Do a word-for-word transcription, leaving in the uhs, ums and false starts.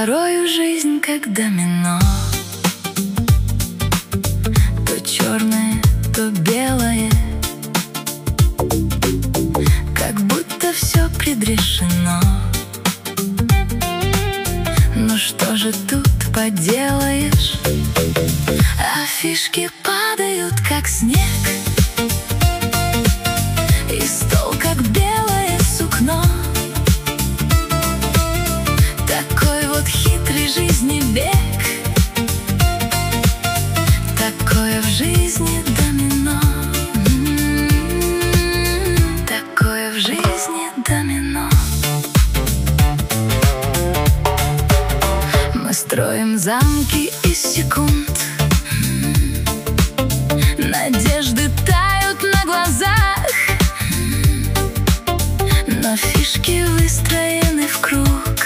порою жизнь как домино, то черное, то белое, как будто все предрешено. Ну что же тут поделаешь, а фишки падают, как снег, и стол, как белое сукно. Такой вот хитрый жизни бег, такое в жизни домино. М-м-м, такое в жизни домино. Мы строим замки из секунд, надежды тают на глазах, но фишки выстроены в круг.